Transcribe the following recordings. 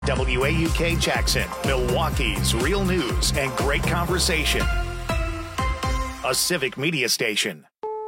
WAUK Jackson, Milwaukee's real news and great conversation. A civic media station.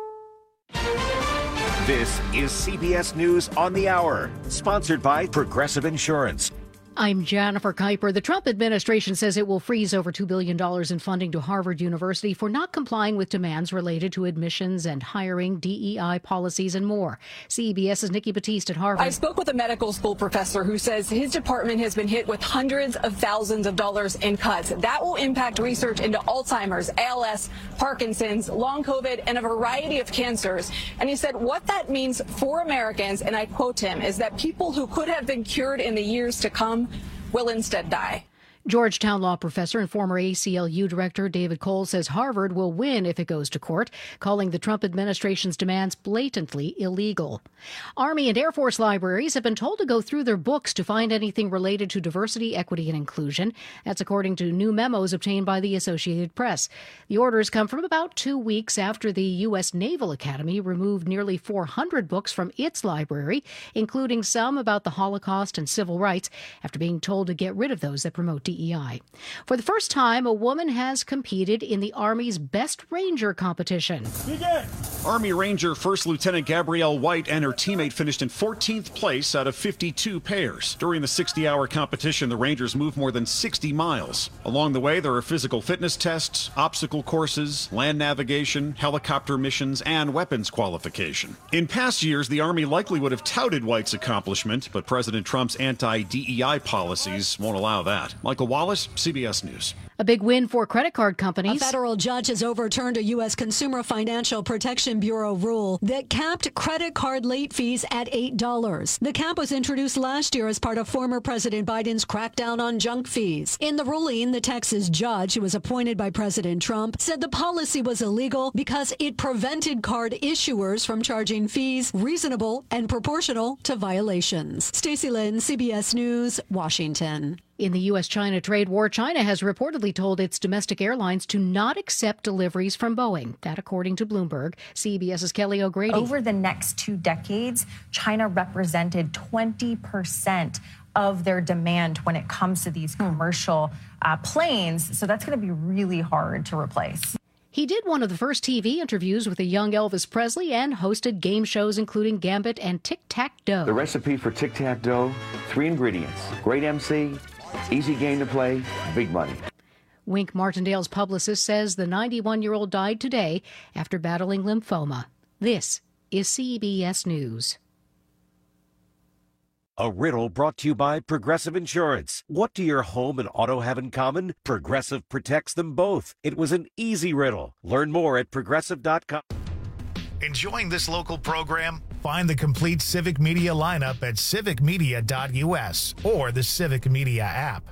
This is CBS News on the Hour, sponsored by Progressive Insurance. I'm Jennifer Kuiper. The Trump administration says it will freeze over $2 billion in funding to Harvard University for not complying with demands related to admissions and hiring, DEI policies, and more. CBS's Nikki Battiste at Harvard. I spoke with a medical school professor who says his department has been hit with hundreds of thousands of dollars in cuts. That will impact research into Alzheimer's, ALS, Parkinson's, long COVID, and a variety of cancers. And he said what that means for Americans, and I quote him, is that people who could have been cured in the years to come will instead die. Georgetown law professor and former ACLU director David Cole says Harvard will win if it goes to court, calling the Trump administration's demands blatantly illegal. Army and Air Force libraries have been told to go through their books to find anything related to diversity, equity, and inclusion. That's according to new memos obtained by the Associated Press. The orders come from about 2 weeks after the U.S. Naval Academy removed nearly 400 books from its library, including some about the Holocaust and civil rights, after being told to get rid of those that promote DEI. For the first time, a woman has competed in the Army's Best Ranger competition. Begin. Army Ranger First Lieutenant Gabrielle White and her teammate finished in 14th place out of 52 pairs. During the 60-hour competition, the Rangers moved more than 60 miles. Along the way, there are physical fitness tests, obstacle courses, land navigation, helicopter missions, and weapons qualification. In past years, the Army likely would have touted White's accomplishment, but President Trump's anti-DEI policies won't allow that. Michael Wallace, CBS News. A big win for credit card companies. A federal judge has overturned a U.S. Consumer Financial Protection Bureau rule that capped credit card late fees at $8. The cap was introduced last year as part of former President Biden's crackdown on junk fees. In the ruling, the Texas judge, who was appointed by President Trump, said the policy was illegal because it prevented card issuers from charging fees reasonable and proportional to violations. Stacey Lynn, CBS News, Washington. In the U.S.-China trade war, China has reportedly told its domestic airlines to not accept deliveries from Boeing. That according to Bloomberg. CBS's Kelly O'Grady. Over the next 2 decades, China represented 20% of their demand when it comes to these commercial planes. So that's going to be really hard to replace. He did one of the first TV interviews with a young Elvis Presley and hosted game shows including Gambit and Tic-Tac-Dough. The recipe for Tic-Tac-Dough, 3 ingredients. Great MC, easy game to play, big money. Wink Martindale's publicist says the 91-year-old died today after battling lymphoma. This is CBS News. A riddle brought to you by Progressive Insurance. What do your home and auto have in common? Progressive protects them both. It was an easy riddle. Learn more at Progressive.com. Enjoying this local program? Find the complete Civic Media lineup at civicmedia.us or the Civic Media app.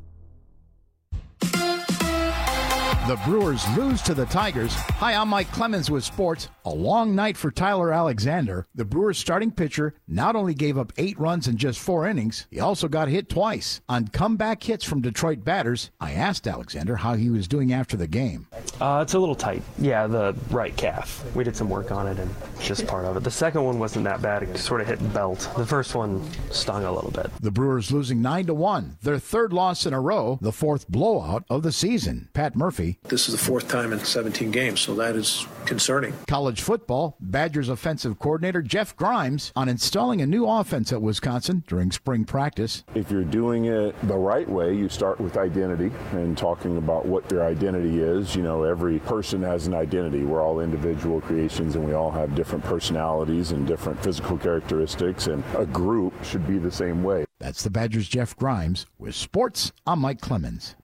The Brewers lose to the Tigers. Hi, I'm Mike Clemens with sports. A long night for Tyler Alexander. The Brewers starting pitcher not only gave up 8 runs in just 4 innings, he also got hit twice. On comeback hits from Detroit batters, I asked Alexander how he was doing after the game. It's a little tight. Yeah, the right calf. We did some work on it, and just part of it. The second one wasn't that bad. It sort of hit belt. The first one stung a little bit. The Brewers losing 9-1, their 3rd loss in a row, the 4th blowout of the season. Pat Murphy. This is the 4th time in 17 games, so that is concerning. College football, Badgers offensive coordinator Jeff Grimes on installing a new offense at Wisconsin during spring practice. If you're doing it the right way, you start with identity and talking about what your identity is. You know, every person has an identity. We're all individual creations, and we all have different personalities and different physical characteristics, and a group should be the same way. That's the Badgers' Jeff Grimes. With sports, I'm Mike Clemens.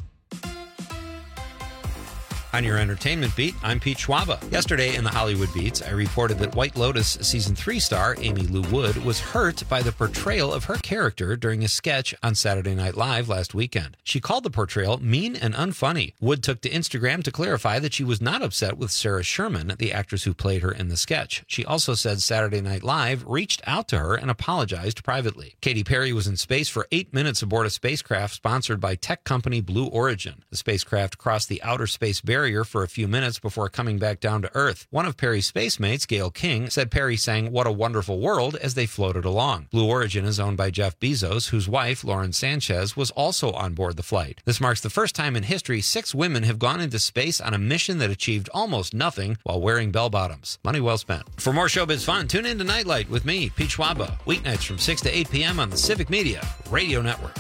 On your entertainment beat, I'm Pete Schwaba. Yesterday in the Hollywood Beats, I reported that White Lotus Season 3 star Amy Lou Wood was hurt by the portrayal of her character during a sketch on Saturday Night Live last weekend. She called the portrayal mean and unfunny. Wood took to Instagram to clarify that she was not upset with Sarah Sherman, the actress who played her in the sketch. She also said Saturday Night Live reached out to her and apologized privately. Katy Perry was in space for 8 minutes aboard a spacecraft sponsored by tech company Blue Origin. The spacecraft crossed the outer space barrier barrier for a few minutes before coming back down to Earth. One of Perry's space mates, Gail King, said Perry sang "What a Wonderful World" as they floated along. Blue Origin is owned by Jeff Bezos, whose wife, Lauren Sanchez, was also on board the flight. This marks the first time in history 6 women have gone into space on a mission that achieved almost nothing while wearing bell-bottoms. Money well spent. For more showbiz fun, tune in to Nightlight with me, Pete Schwaba, weeknights from 6 to 8 p.m. on the Civic Media Radio Network.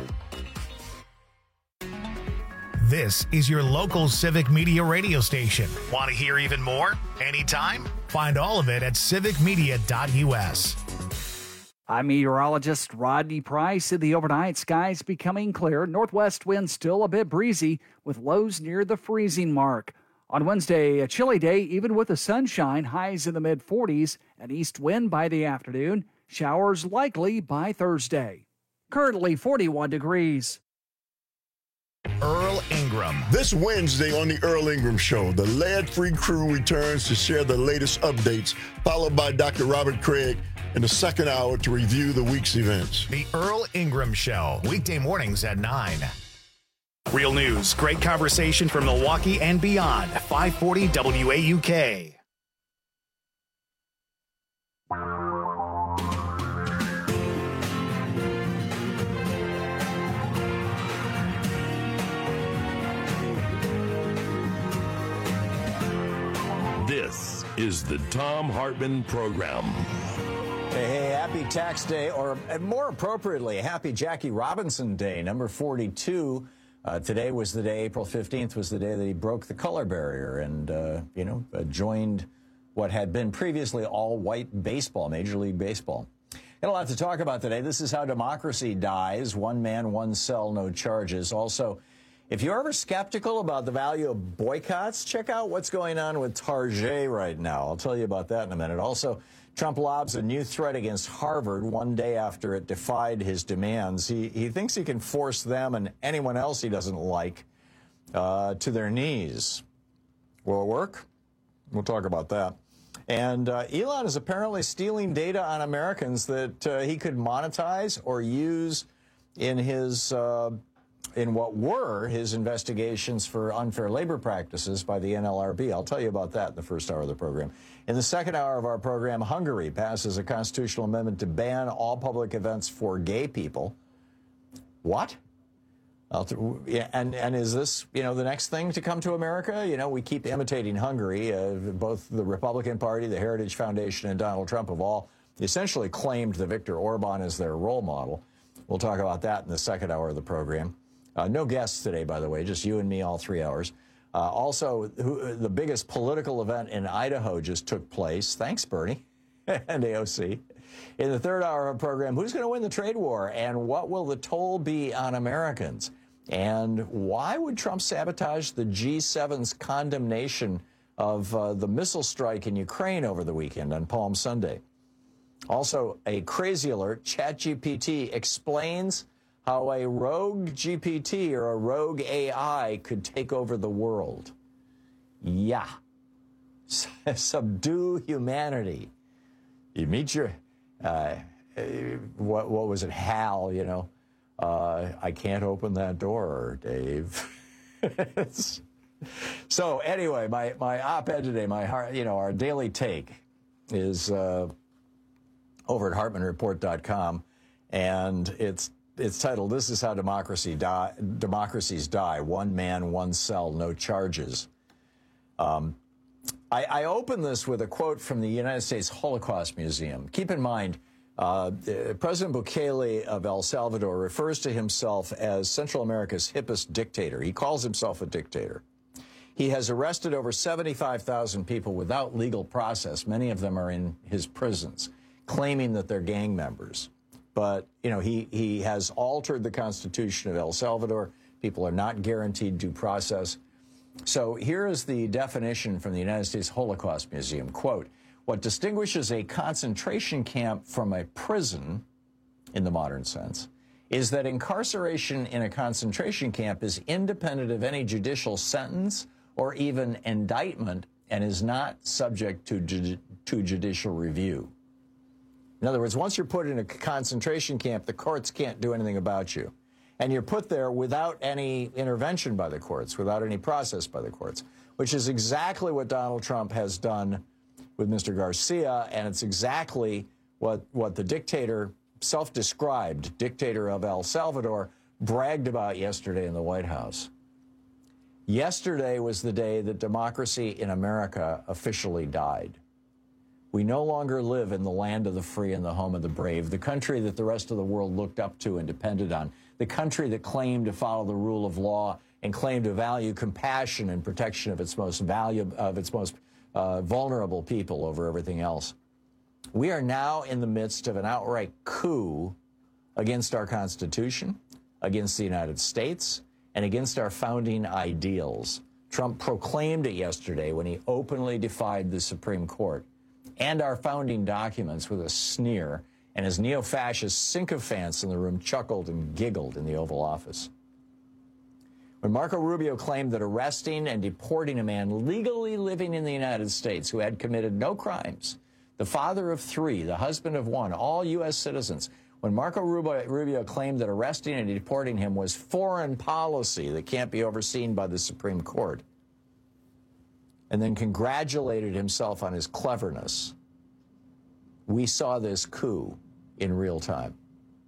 This is your local Civic Media radio station. Want to hear even more? Anytime? Find all of it at civicmedia.us. I'm meteorologist Rodney Price. In the overnight, skies becoming clear. Northwest winds still a bit breezy with lows near the freezing mark. On Wednesday, a chilly day, even with the sunshine, highs in the mid-40s, an east wind by the afternoon. Showers likely by Thursday. Currently 41 degrees. Earl Ingram. This Wednesday on the Earl Ingram Show, the lead-free crew returns to share the latest updates, followed by Dr. Robert Craig in the second hour to review the week's events. The Earl Ingram Show, weekday mornings at 9. Real news, great conversation from Milwaukee and beyond. 540 WAUK. This is the Thom Hartmann Program. Hey, happy tax day, or more appropriately, happy Jackie Robinson Day, number 42. Today was the day, April 15th was the day that he broke the color barrier and, joined what had been previously all-white baseball, Major League Baseball. Got a lot to talk about today. This is how democracy dies. One man, one cell, no charges. Also, if you're ever skeptical about the value of boycotts, check out what's going on with Target right now. I'll tell you about that in a minute. Also, Trump lobs a new threat against Harvard one day after it defied his demands. He thinks he can force them and anyone else he doesn't like to their knees. Will it work? We'll talk about that. And Elon is apparently stealing data on Americans that he could monetize or use in his in what were his investigations for unfair labor practices by the NLRB. I'll tell you about that in the first hour of the program. In the second hour of our program, Hungary passes a constitutional amendment to ban all public events for gay people. What? And is this, the next thing to come to America? We keep imitating Hungary. Both the Republican Party, the Heritage Foundation, and Donald Trump have all essentially claimed the Viktor Orban as their role model. We'll talk about that in the second hour of the program. No guests today, by the way, just you and me all 3 hours. Also, the biggest political event in Idaho just took place. Thanks, Bernie and AOC. In the third hour of our program, who's going to win the trade war and what will the toll be on Americans? And why would Trump sabotage the G7's condemnation of the missile strike in Ukraine over the weekend on Palm Sunday? Also, a crazy alert, ChatGPT explains how a rogue GPT or a rogue AI could take over the world. Yeah. Subdue humanity. You meet your, what was it, Hal, I can't open that door, Dave. So anyway, my op-ed today, our daily take is over at HartmannReport.com, and it's titled, "This is how democracies die. One man, one cell, no charges." I open this with a quote from the United States Holocaust Museum. Keep in mind, President Bukele of El Salvador refers to himself as Central America's hippest dictator. He calls himself a dictator. He has arrested over 75,000 people without legal process. Many of them are in his prisons, claiming that they're gang members. But, he has altered the Constitution of El Salvador. People are not guaranteed due process. So here is the definition from the United States Holocaust Museum. Quote, "What distinguishes a concentration camp from a prison, in the modern sense, is that incarceration in a concentration camp is independent of any judicial sentence or even indictment and is not subject to judicial review." In other words, once you're put in a concentration camp, the courts can't do anything about you. And you're put there without any intervention by the courts, without any process by the courts, which is exactly what Donald Trump has done with Mr. Garcia, and it's exactly what the dictator, self-described dictator of El Salvador, bragged about yesterday in the White House. Yesterday was the day that democracy in America officially died. We no longer live in the land of the free and the home of the brave, the country that the rest of the world looked up to and depended on, the country that claimed to follow the rule of law and claimed to value compassion and protection of its most vulnerable people over everything else. We are now in the midst of an outright coup against our Constitution, against the United States, and against our founding ideals. Trump proclaimed it yesterday when he openly defied the Supreme Court and our founding documents with a sneer, and his neo-fascist sycophants in the room chuckled and giggled in the Oval Office. When Marco Rubio claimed that arresting and deporting a man legally living in the United States who had committed no crimes, the father of 3, the husband of 1, all U.S. citizens, when Marco Rubio claimed that arresting and deporting him was foreign policy that can't be overseen by the Supreme Court, and then congratulated himself on his cleverness, we saw this coup in real time.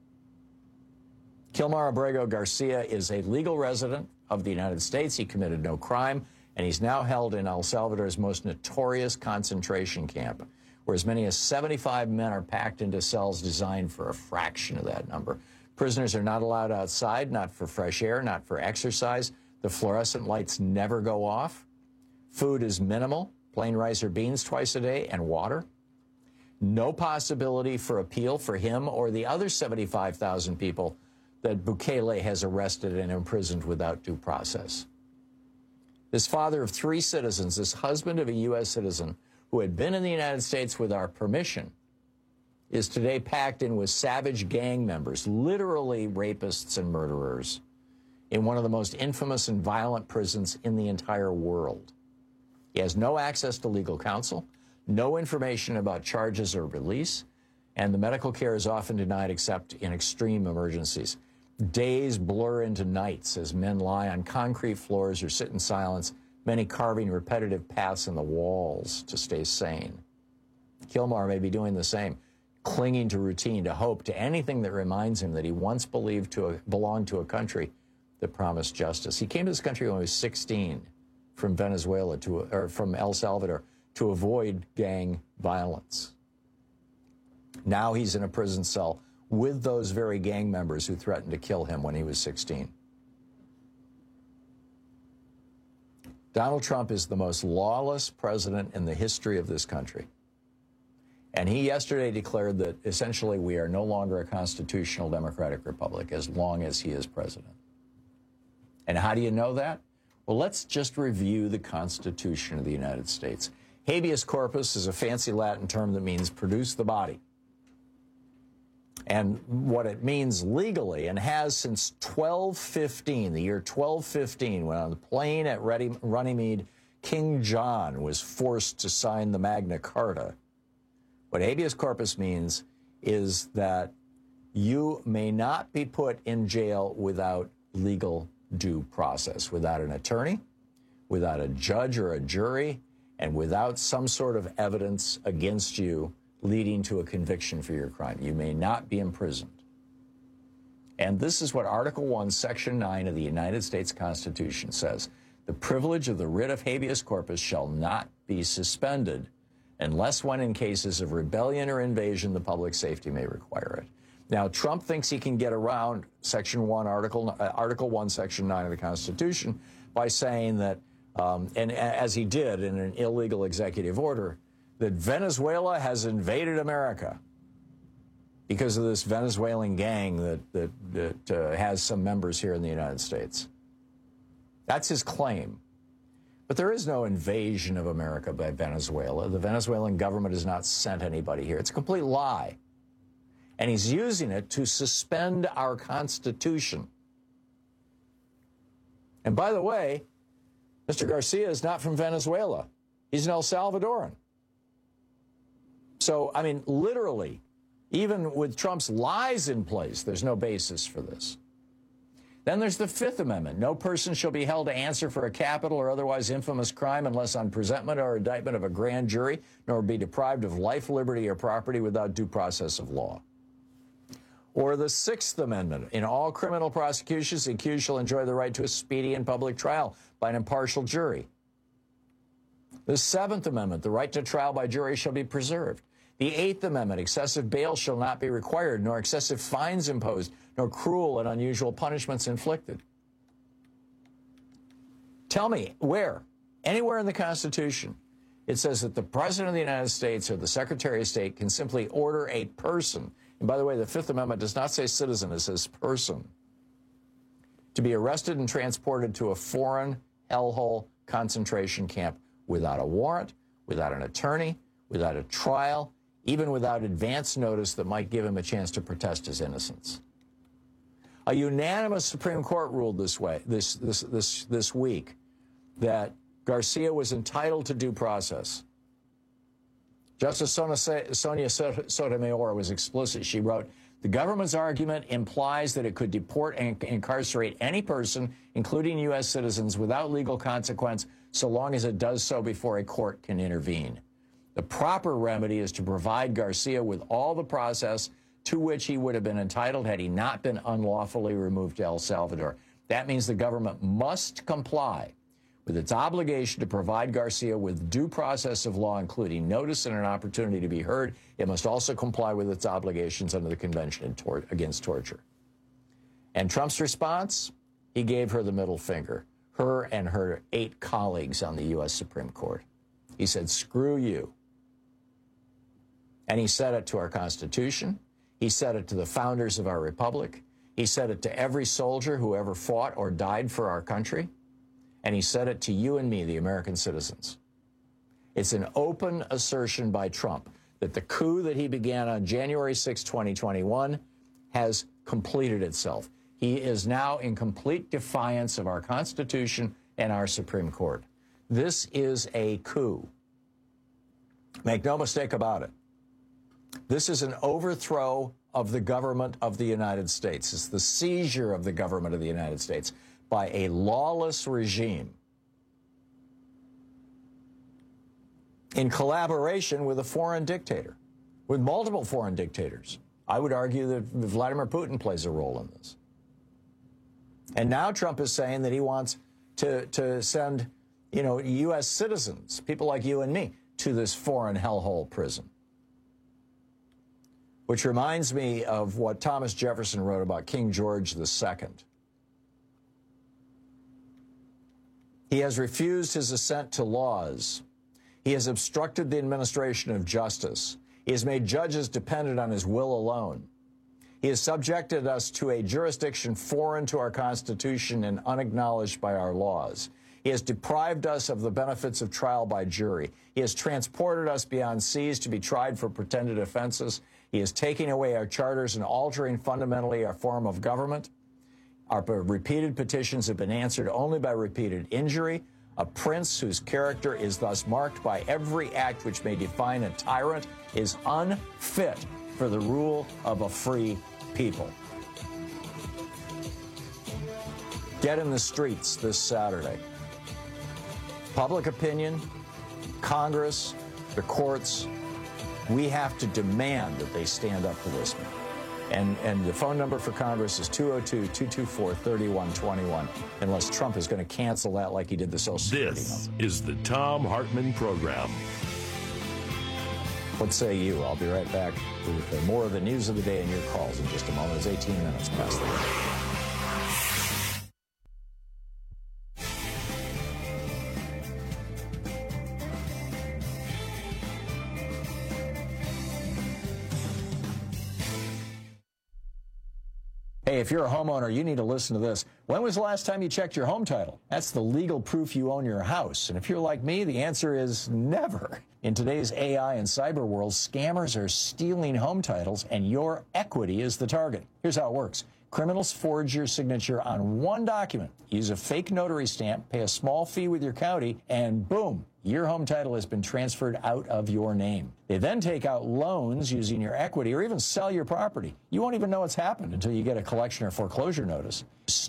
Kilmar Abrego Garcia is a legal resident of the United States. He committed no crime, and he's now held in El Salvador's most notorious concentration camp, where as many as 75 men are packed into cells designed for a fraction of that number. Prisoners are not allowed outside, not for fresh air, not for exercise. The fluorescent lights never go off. Food is minimal, plain rice or beans twice a day, and water. No possibility for appeal for him or the other 75,000 people that Bukele has arrested and imprisoned without due process. This father of 3 citizens, this husband of a U.S. citizen who had been in the United States with our permission, is today packed in with savage gang members, literally rapists and murderers, in one of the most infamous and violent prisons in the entire world. He has no access to legal counsel, no information about charges or release, and the medical care is often denied except in extreme emergencies. Days blur into nights as men lie on concrete floors or sit in silence, many carving repetitive paths in the walls to stay sane. Kilmar may be doing the same, clinging to routine, to hope, to anything that reminds him that he once believed belonged to a country that promised justice. He came to this country when he was 16 from Venezuela from El Salvador to avoid gang violence. Now he's in a prison cell with those very gang members who threatened to kill him when he was 16. Donald Trump is the most lawless president in the history of this country. And he yesterday declared that essentially we are no longer a constitutional democratic republic as long as he is president. And how do you know that? Well, let's just review the Constitution of the United States. Habeas corpus is a fancy Latin term that means produce the body. And what it means legally, and has since 1215, the year 1215, when on the plane at Runnymede, King John was forced to sign the Magna Carta. What habeas corpus means is that you may not be put in jail without legal due process, without an attorney, without a judge or a jury, and without some sort of evidence against you leading to a conviction for your crime. You may not be imprisoned. And this is what Article 1, Section 9 of the United States Constitution says. The privilege of the writ of habeas corpus shall not be suspended unless when in cases of rebellion or invasion the public safety may require it. Now, Trump thinks he can get around Section 1, Article 1, Section 9 of the Constitution by saying that, and as he did in an illegal executive order, that Venezuela has invaded America because of this Venezuelan gang that has some members here in the United States. That's his claim. But there is no invasion of America by Venezuela. The Venezuelan government has not sent anybody here. It's a complete lie. And he's using it to suspend our Constitution. And by the way, Mr. Garcia is not from Venezuela. He's an El Salvadoran. So, I mean, literally, even with Trump's lies in place, there's no basis for this. Then there's the Fifth Amendment. No person shall be held to answer for a capital or otherwise infamous crime unless on presentment or indictment of a grand jury, nor be deprived of life, liberty, or property without due process of law. Or the Sixth Amendment. In all criminal prosecutions, the accused shall enjoy the right to a speedy and public trial by an impartial jury. The Seventh Amendment. The right to trial by jury shall be preserved. The Eighth Amendment, excessive bail shall not be required, nor excessive fines imposed, nor cruel and unusual punishments inflicted. Tell me where, anywhere in the Constitution, it says that the President of the United States or the Secretary of State can simply order a person, and by the way, the Fifth Amendment does not say citizen, it says person, to be arrested and transported to a foreign hellhole concentration camp without a warrant, without an attorney, without a trial, even without advance notice that might give him a chance to protest his innocence. A unanimous Supreme Court ruled this week that Garcia was entitled to due process. Justice Sonia Sotomayor was explicit. She wrote, "The government's argument implies that it could deport and incarcerate any person, including U.S. citizens, without legal consequence, so long as it does so before a court can intervene. The proper remedy is to provide Garcia with all the process to which he would have been entitled had he not been unlawfully removed to El Salvador. That means the government must comply with its obligation to provide Garcia with due process of law, including notice and an opportunity to be heard. It must also comply with its obligations under the Convention Against Torture." And Trump's response? He gave her the middle finger, her and her 8 colleagues on the U.S. Supreme Court. He said, "Screw you." And he said it to our Constitution. He said it to the founders of our republic. He said it to every soldier who ever fought or died for our country. And he said it to you and me, the American citizens. It's an open assertion by Trump that the coup that he began on January 6, 2021 has completed itself. He is now in complete defiance of our Constitution and our Supreme Court. This is a coup. Make no mistake about it. This is an overthrow of the government of the United States. It's the seizure of the government of the United States by a lawless regime in collaboration with a foreign dictator, with multiple foreign dictators. I would argue that Vladimir Putin plays a role in this. And now Trump is saying that he wants to send, U.S. citizens, people like you and me, to this foreign hellhole prison. Which reminds me of what Thomas Jefferson wrote about King George II. He has refused his assent to laws. He has obstructed the administration of justice. He has made judges dependent on his will alone. He has subjected us to a jurisdiction foreign to our Constitution and unacknowledged by our laws. He has deprived us of the benefits of trial by jury. He has transported us beyond seas to be tried for pretended offenses. He is taking away our charters and altering fundamentally our form of government. Our repeated petitions have been answered only by repeated injury. A prince whose character is thus marked by every act which may define a tyrant is unfit for the rule of a free people. Get in the streets this Saturday. Public opinion, Congress, the courts, we have to demand that they stand up to this man. And the phone number for Congress is 202-224-3121, unless Trump is going to cancel that like he did the Social Security number. This is the Thom Hartmann Program. What say you? I'll be right back with more of the news of the day and your calls in just a moment. It's 18 minutes past the hour. Hey, if you're a homeowner, you need to listen to this. When was the last time you checked your home title? That's the legal proof you own your house. And if you're like me, the answer is never. In today's AI and cyber world, scammers are stealing home titles, and your equity is the target. Here's how it works. Criminals forge your signature on one document, use a fake notary stamp, pay a small fee with your county, and boom, your home title has been transferred out of your name. They then take out loans using your equity or even sell your property. You won't even know what's happened until you get a collection or foreclosure notice. Stop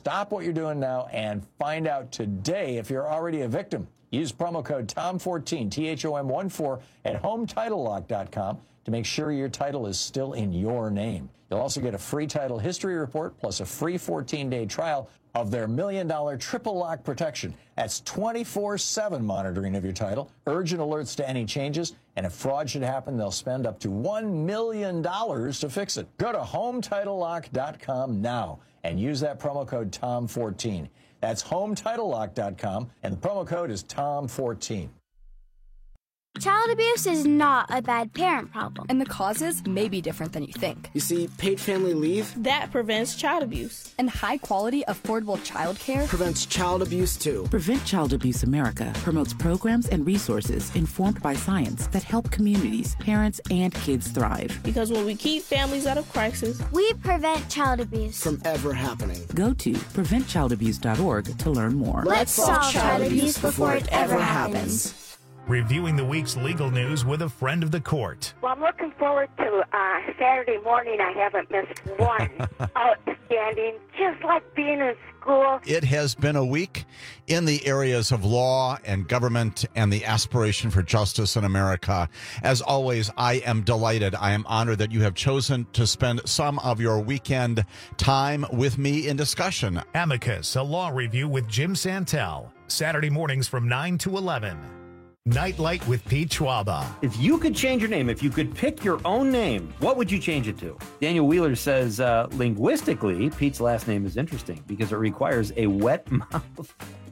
stop what you're doing now and find out today if you're already a victim. Use promo code TOM14, THOM14, at HomeTitleLock.com to make sure your title is still in your name. You'll also get a free title history report plus a free 14-day trial of their $1 million triple lock protection. That's 24/7 monitoring of your title, urgent alerts to any changes, and if fraud should happen, they'll spend up to $1 million to fix it. Go to HomeTitleLock.com now and use that promo code TOM14. That's HomeTitleLock.com, and the promo code is TOM14. Child abuse is not a bad parent problem. And the causes may be different than you think. You see, paid family leave that prevents child abuse. And high-quality, affordable child care prevents child abuse, too. Prevent Child Abuse America promotes programs and resources informed by science that help communities, parents, and kids thrive. Because when we keep families out of crisis, we prevent child abuse from ever happening. Go to preventchildabuse.org to learn more. Let's solve child abuse before it ever happens. Reviewing the week's legal news with a friend of the court. Well, I'm looking forward to Saturday morning. I haven't missed one. Outstanding, just like being in school. It has been a week in the areas of law and government and the aspiration for justice in America. As always, I am delighted. I am honored that you have chosen to spend some of your weekend time with me in discussion. Amicus, a law review with Jim Santel. Saturday mornings from 9 to 11. Nightlight with Pete Schwaba. If you could change your name, if you could pick your own name, what would you change it to? Daniel Wheeler says, linguistically, Pete's last name is interesting because it requires a wet mouth.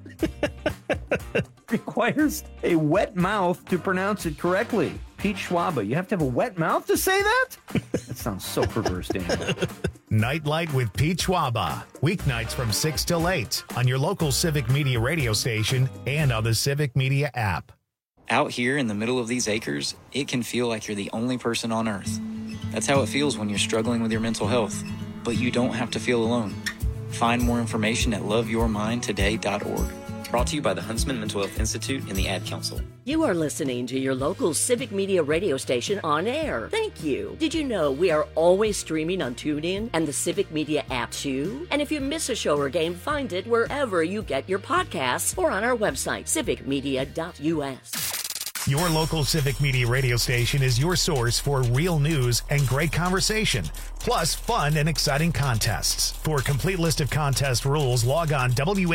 Requires a wet mouth to pronounce it correctly. Pete Schwaba, you have to have a wet mouth to say that? That sounds so perverse, Daniel. Nightlight with Pete Schwaba. Weeknights from 6 till 8 on your local Civic Media radio station and on the Civic Media app. Out here in the middle of these acres, it can feel like you're the only person on Earth. That's how it feels when you're struggling with your mental health. But you don't have to feel alone. Find more information at loveyourmindtoday.org. Brought to you by the Huntsman Mental Health Institute and the Ad Council. You are listening to your local Civic Media radio station on air. Thank you. Did you know we are always streaming on TuneIn and the Civic Media app too? And if you miss a show or game, find it wherever you get your podcasts or on our website, civicmedia.us. Your local Civic Media radio station is your source for real news and great conversation, plus fun and exciting contests. For a complete list of contest rules, log on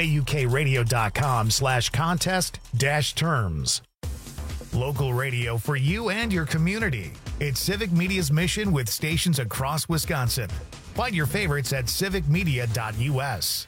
waukradio.com/contest-terms. Local radio for you and your community. It's Civic Media's mission with stations across Wisconsin. Find your favorites at civicmedia.us.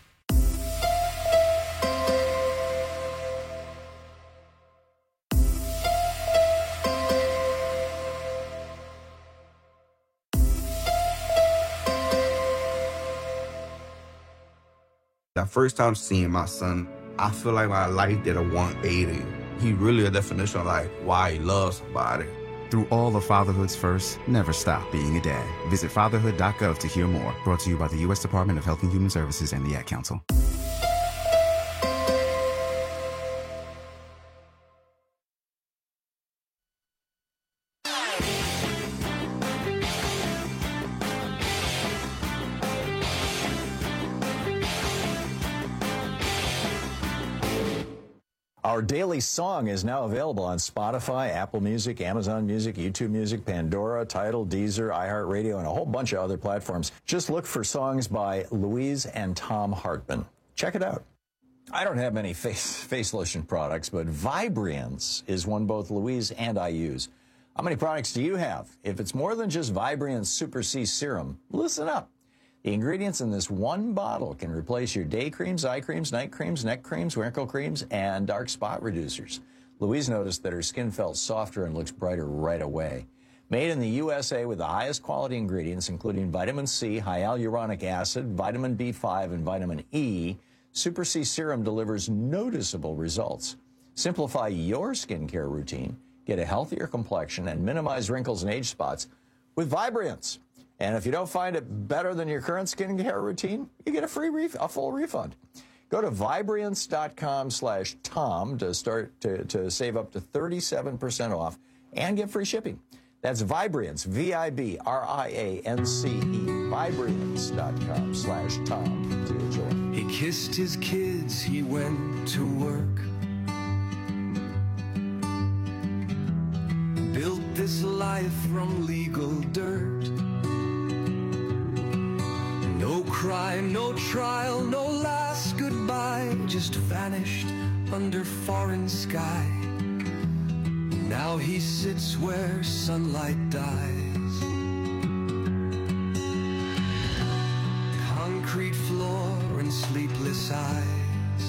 The first time seeing my son, I feel like my life did a 180. He really a definition of like why he loves somebody. Through all of fatherhood's first, never stop being a dad. Visit fatherhood.gov to hear more. Brought to you by the U.S. Department of Health and Human Services and the Ad Council. Our daily song is now available on Spotify, Apple Music, Amazon Music, YouTube Music, Pandora, Tidal, Deezer, iHeartRadio, and a whole bunch of other platforms. Just look for songs by Louise and Tom Hartman. Check it out. I don't have many face lotion products, but Vibriance is one both Louise and I use. How many products do you have? If it's more than just Vibriance Super C Serum, listen up. The ingredients in this one bottle can replace your day creams, eye creams, night creams, neck creams, wrinkle creams, and dark spot reducers. Louise noticed that her skin felt softer and looks brighter right away. Made in the USA with the highest quality ingredients, including vitamin C, hyaluronic acid, vitamin B5, and vitamin E, Super C Serum delivers noticeable results. Simplify your skincare routine, get a healthier complexion, and minimize wrinkles and age spots with Vibriance. And if you don't find it better than your current skincare routine, you get a full refund. Go to Vibriance.com/Tom to save up to 37% off and get free shipping. That's Vibriance, Vibriance, Vibriance.com/Tom, T-H-O-M. He kissed his kids, he went to work. Built this life from legal dirt. No crime, no trial, no last goodbye, just vanished under foreign sky. Now he sits where sunlight dies. Concrete floor and sleepless eyes.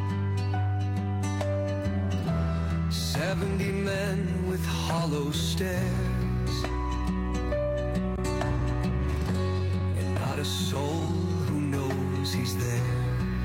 70 men with hollow stares. And not a soul who knows he's there.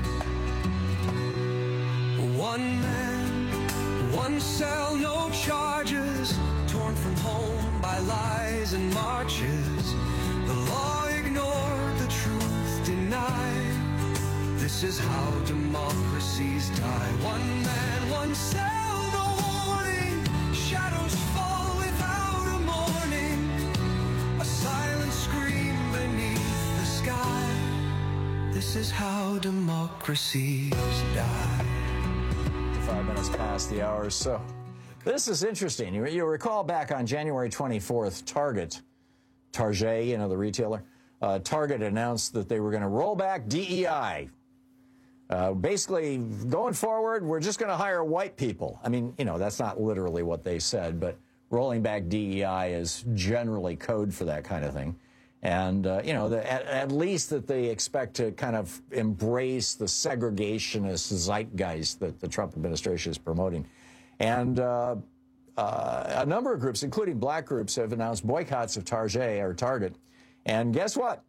One man, one cell, no charges, torn from home by lies and marches. The law ignored, the truth denied. This is how democracies die. One man, one cell, no warning. Shadows fall without a mourning. A silent scream beneath the sky. This is how democracies die. 5 minutes past the hour. So this is interesting. You recall back on January 24th, Target, the retailer, Target announced that they were going to roll back DEI. Basically, going forward, we're just going to hire white people. I mean, that's not literally what they said, but rolling back DEI is generally code for that kind of thing. And, at least that they expect to kind of embrace the segregationist zeitgeist that the Trump administration is promoting. And a number of groups, including black groups, have announced boycotts of Target. And guess what?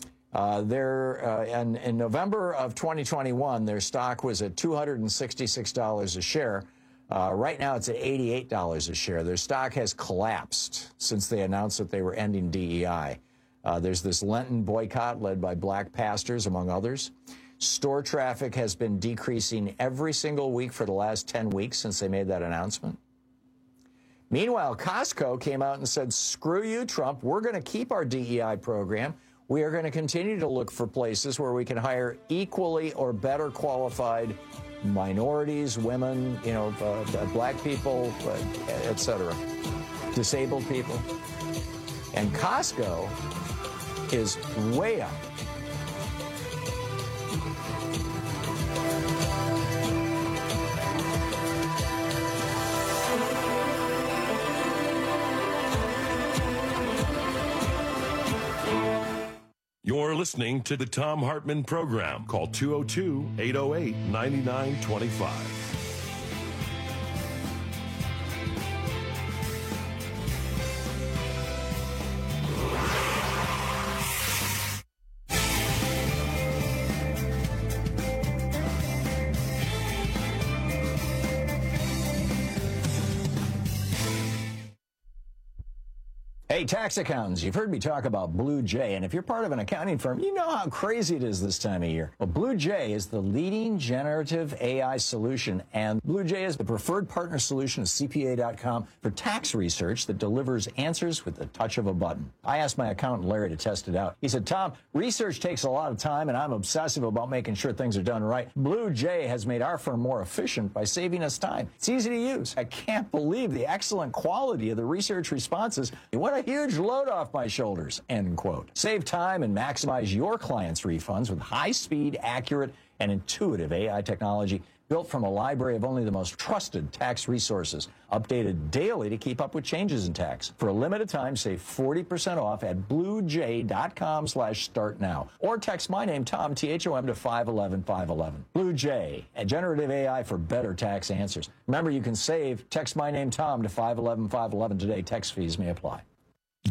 In November of 2021, their stock was at $266 a share. Right now, it's at $88 a share. Their stock has collapsed since they announced that they were ending DEI. There's this Lenten boycott led by black pastors, among others. Store traffic has been decreasing every single week for the last 10 weeks since they made that announcement. Meanwhile, Costco came out and said, screw you, Trump. We're going to keep our DEI program. We are going to continue to look for places where we can hire equally or better qualified minorities, women, black people, etc., disabled people. And Costco is way up. You're listening to the Thom Hartmann Program. Call 202-808-9925. Hey, tax accountants, you've heard me talk about Blue Jay, and if you're part of an accounting firm, you know how crazy it is this time of year. Well, Blue Jay is the leading generative AI solution, and Blue Jay is the preferred partner solution of CPA.com for tax research that delivers answers with the touch of a button. I asked my accountant, Larry, to test it out. He said, Tom, research takes a lot of time, and I'm obsessive about making sure things are done right. Blue Jay has made our firm more efficient by saving us time. It's easy to use. I can't believe the excellent quality of the research responses. What a huge load off my shoulders, end quote. Save time and maximize your clients' refunds with high-speed, accurate, and intuitive AI technology built from a library of only the most trusted tax resources, updated daily to keep up with changes in tax. For a limited time, save 40% off at bluejay.com/start now. Or text my name, Tom, T-H-O-M, to 511-511. Blue Jay, a generative AI for better tax answers. Remember, you can save. Text my name, Tom, to 511-511 today. Text fees may apply.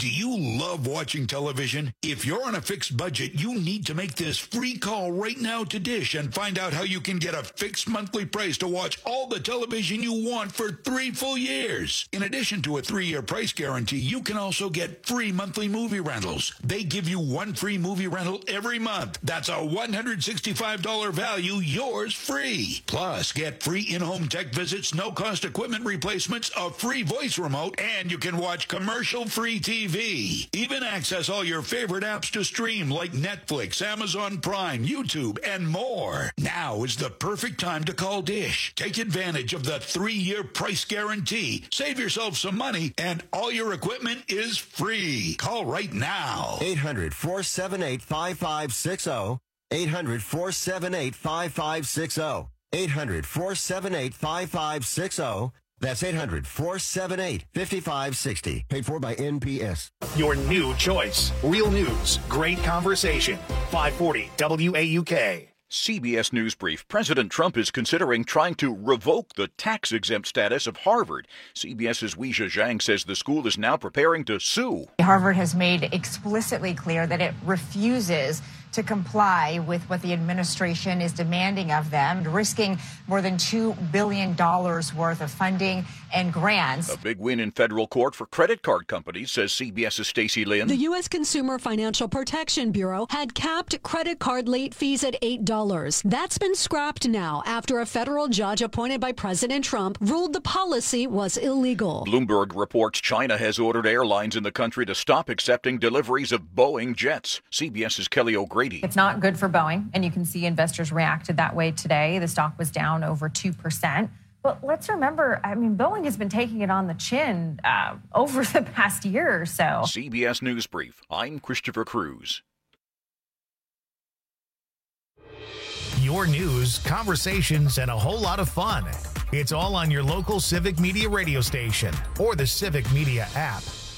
Do you love watching television? If you're on a fixed budget, you need to make this free call right now to Dish and find out how you can get a fixed monthly price to watch all the television you want for 3 full years. In addition to a 3-year price guarantee, you can also get free monthly movie rentals. They give you 1 free movie rental every month. That's a $165 value, yours free. Plus, get free in-home tech visits, no-cost equipment replacements, a free voice remote, and you can watch commercial-free TV. Even access all your favorite apps to stream like Netflix, Amazon Prime, YouTube, and more. Now is the perfect time to call Dish. Take advantage of the 3-year price guarantee. Save yourself some money, and all your equipment is free. Call right now. 800-478-5560. 800-478-5560. 800-478-5560. That's 800-478-5560. Paid for by NPS. Your new choice. Real news. Great conversation. 540 WAUK. CBS News Brief. President Trump is considering trying to revoke the tax-exempt status of Harvard. CBS's Weijia Zhang says the school is now preparing to sue. Harvard has made explicitly clear that it refuses to comply with what the administration is demanding of them, risking more than $2 billion worth of funding and grants. A big win in federal court for credit card companies, says CBS's Stacey Lynn. The U.S. Consumer Financial Protection Bureau had capped credit card late fees at $8. That's been scrapped now after a federal judge appointed by President Trump ruled the policy was illegal. Bloomberg reports China has ordered airlines in the country to stop accepting deliveries of Boeing jets. CBS's Kelly O'Grady. It's not good for Boeing, and you can see investors reacted that way today. The stock was down over 2%. But let's remember, Boeing has been taking it on the chin over the past year or so. CBS News Brief. I'm Christopher Cruz. Your news, conversations, and a whole lot of fun. It's all on your local Civic Media radio station or the Civic Media app.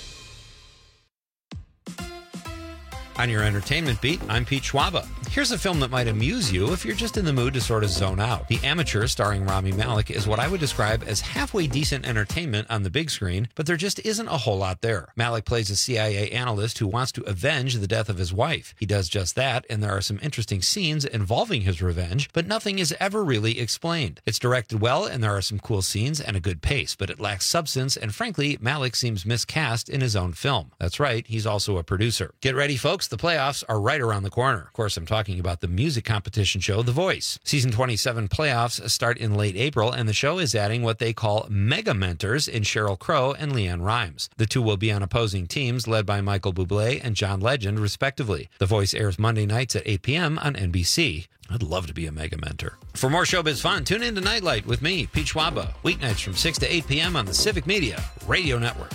On your entertainment beat, I'm Pete Schwaba. Here's a film that might amuse you if you're just in the mood to sort of zone out. The Amateur, starring Rami Malek, is what I would describe as halfway decent entertainment on the big screen, but there just isn't a whole lot there. Malek plays a CIA analyst who wants to avenge the death of his wife. He does just that, and there are some interesting scenes involving his revenge, but nothing is ever really explained. It's directed well, and there are some cool scenes and a good pace, but it lacks substance, and frankly, Malek seems miscast in his own film. That's right, he's also a producer. Get ready, folks. The playoffs are right around the corner. Of course, I'm talking about the music competition show, The Voice. Season 27 playoffs start in late April, and the show is adding what they call mega mentors in Sheryl Crow and LeAnn Rimes. The two will be on opposing teams led by Michael Bublé and John Legend, respectively. The Voice airs Monday nights at 8 p.m. on NBC. I'd love to be a mega mentor. For more showbiz fun, tune in to Nightlight with me, Pete Schwaba, weeknights from 6 to 8 p.m. on the Civic Media Radio Network.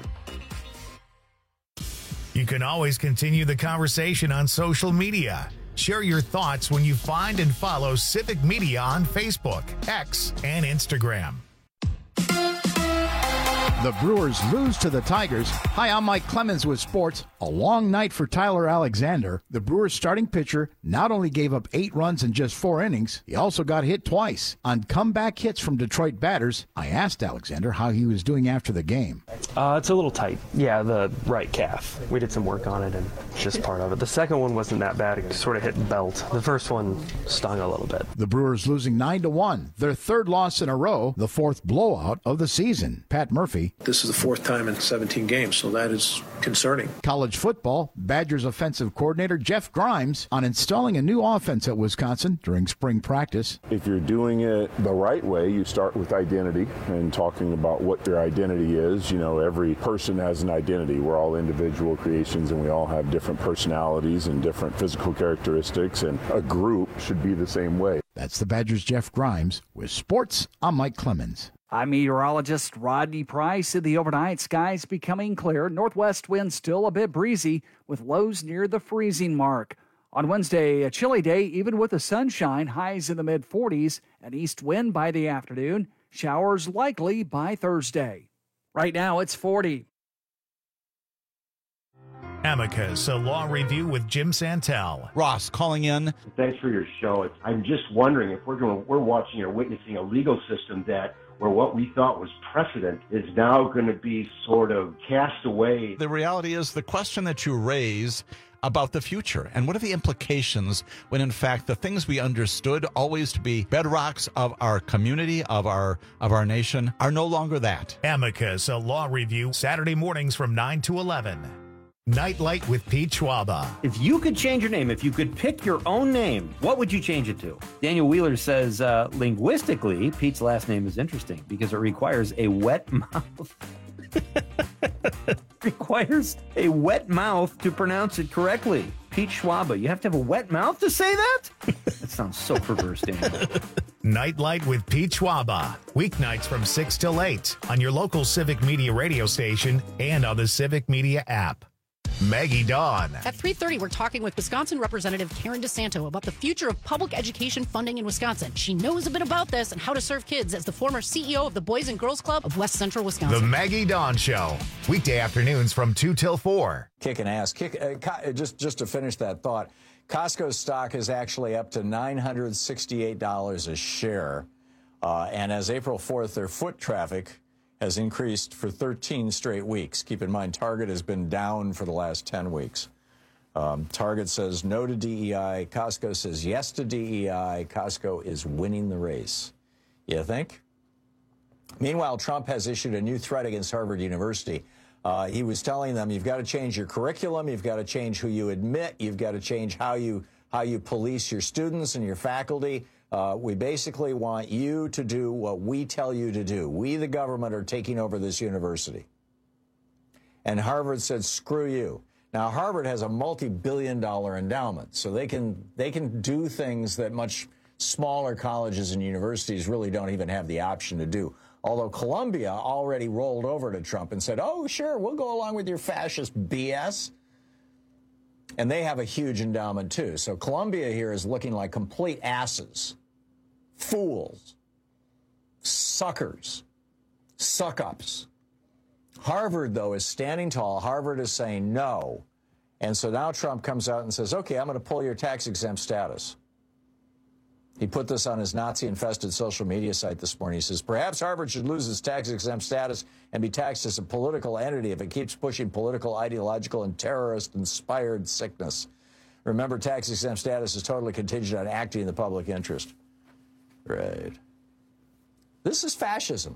You can always continue the conversation on social media. Share your thoughts when you find and follow Civic Media on Facebook, X, and Instagram. The Brewers lose to the Tigers. Hi, I'm Mike Clemens with sports. A long night for Tyler Alexander. The Brewers starting pitcher not only gave up 8 runs in just 4 innings, he also got hit twice. On comeback hits from Detroit batters, I asked Alexander how he was doing after the game. It's a little tight. Yeah, the right calf. We did some work on it, and it's just part of it. The second one wasn't that bad. It sort of hit belt. The first one stung a little bit. The Brewers losing 9-1. Their 3rd loss in a row, the 4th blowout of the season. Pat Murphy. This is the 4th time in 17 games, so that is concerning. College football, Badgers offensive coordinator Jeff Grimes on installing a new offense at Wisconsin during spring practice. If you're doing it the right way, you start with identity and talking about what your identity is. You know, every person has an identity. We're all individual creations, and we all have different personalities and different physical characteristics, and a group should be the same way. That's the Badgers' Jeff Grimes. With sports, I'm Mike Clemens. I'm meteorologist Rodney Price. In the overnight, skies becoming clear. Northwest winds still a bit breezy with lows near the freezing mark. On Wednesday, a chilly day, even with the sunshine, highs in the mid-40s, an east wind by the afternoon, showers likely by Thursday. Right now, it's 40. Amicus, a law review with Jim Santel. Ross calling in. Thanks for your show. I'm just wondering if we're watching or witnessing a legal system where what we thought was precedent is now going to be sort of cast away. The reality is the question that you raise about the future and what are the implications when in fact the things we understood always to be bedrocks of our community, of our nation, are no longer that. Amicus, a law review, Saturday mornings from 9 to 11. Nightlight with Pete Schwaba. If you could change your name, if you could pick your own name, what would you change it to? Daniel Wheeler says, linguistically, Pete's last name is interesting because it requires a wet mouth. Requires a wet mouth to pronounce it correctly. Pete Schwaba. You have to have a wet mouth to say that? That sounds so perverse, Daniel. Nightlight with Pete Schwaba. Weeknights from 6 till 8 on your local Civic Media radio station and on the Civic Media app. Maggie Dawn. At 3:30, we're talking with Wisconsin Representative Karen DeSanto about the future of public education funding in Wisconsin. She knows a bit about this and how to serve kids as the former CEO of the Boys and Girls Club of West Central Wisconsin. The Maggie Dawn Show. Weekday afternoons from 2 till 4. Kicking ass. Just to finish that thought, Costco's stock is actually up to $968 a share. And as April 4th, their foot traffic has increased for 13 straight weeks. Keep in mind, Target has been down for the last 10 weeks. Target says no to DEI. Costco says yes to DEI. Costco is winning the race. You think? Meanwhile, Trump has issued a new threat against Harvard University. He was telling them, you've got to change your curriculum. You've got to change who you admit. You've got to change how you police your students and your faculty. We basically want you to do what we tell you to do. We, the government, are taking over this university. And Harvard said, screw you. Now, Harvard has a multi-billion-dollar endowment, so they can do things that much smaller colleges and universities really don't even have the option to do. Although Columbia already rolled over to Trump and said, oh, sure, we'll go along with your fascist BS. And they have a huge endowment, too. So Columbia here is looking like complete asses. Fools, suckers, suck-ups. Harvard, though, is standing tall. Harvard is saying no. And so now Trump comes out and says, okay, I'm going to pull your tax-exempt status. He put this on his Nazi-infested social media site this morning. He says, perhaps Harvard should lose its tax-exempt status and be taxed as a political entity if it keeps pushing political, ideological, and terrorist-inspired sickness. Remember, tax-exempt status is totally contingent on acting in the public interest. Right. This is fascism.